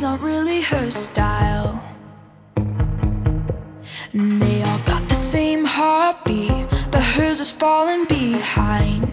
not really her style. And they all got the same heartbeat, but hers is falling behind.